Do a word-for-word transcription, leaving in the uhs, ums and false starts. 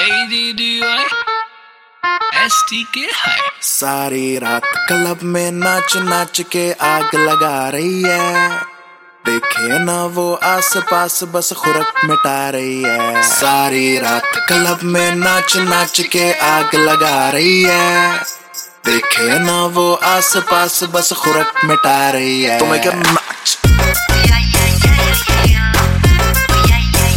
ST के है। सारी रात क्लब में नाच नाच के आग लगा रही है, देखे ना वो आस पास बस खुरक मिटा रही है। सारी रात क्लब में नाच नाच के आग लगा रही है, देखे ना वो आस पास बस खुरक मिटा रही है। तुम्हें क्या